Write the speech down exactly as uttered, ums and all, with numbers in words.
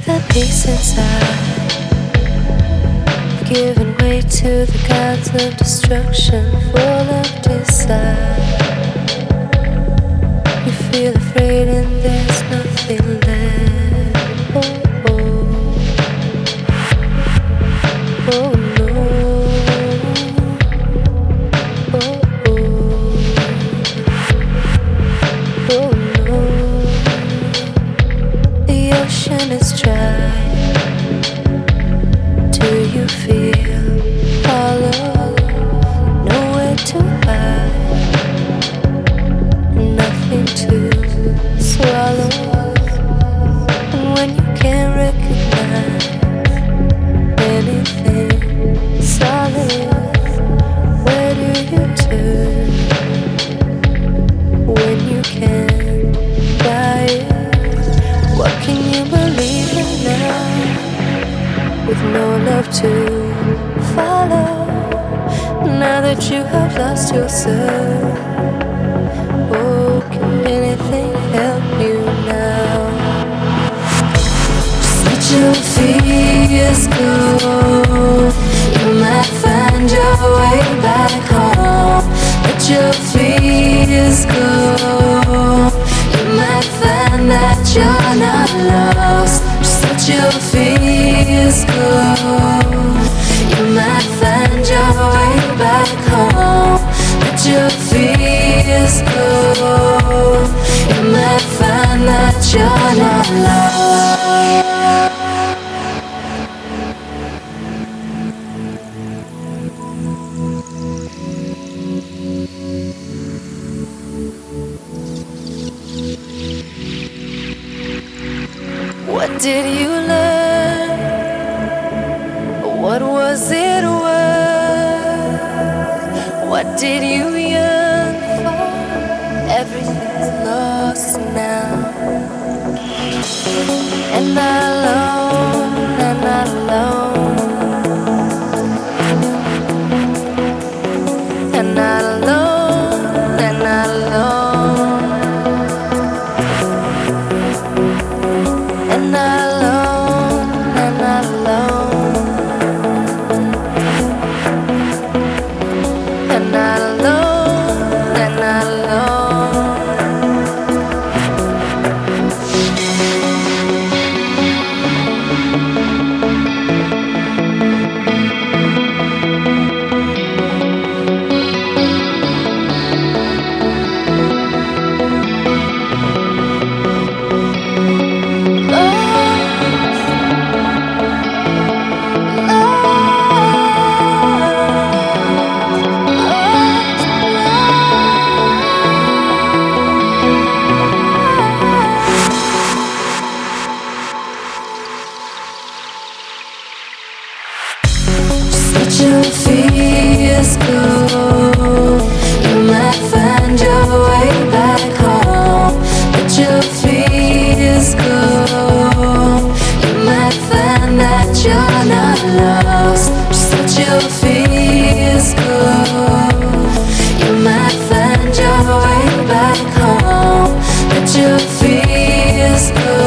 the peace inside, giving way to the gods of destruction, full of desire. You feel afraid and there's nothing left. Oh, oh. Oh no. Oh, oh. Oh no. The ocean is dry. Do you feel hollow? Nowhere to hide, nothing to swallow. And when you can't recognize anything solid, where do you turn when you can't buy it? What can you believe in now, with no love to follow? Now that you have lost yourself, oh, can anything help you now? Just let your fears go. You might find your way back home. Let your fears go. You might find that you're not lost. Just let your fears go. You might find your way back home. Let your fears go. You might find that you're not lost. What did you learn? What was it worth? What did you yearn for? Everything's lost now. And not alone, and not alone. And not alone, and not alone. And not alone, and not alone. And not alone, and not alone. Let your fears go. You might find your way back home. Let your fears go. You might find that you're not lost. Just let your fears go. You might find your way back home. Let your fears go.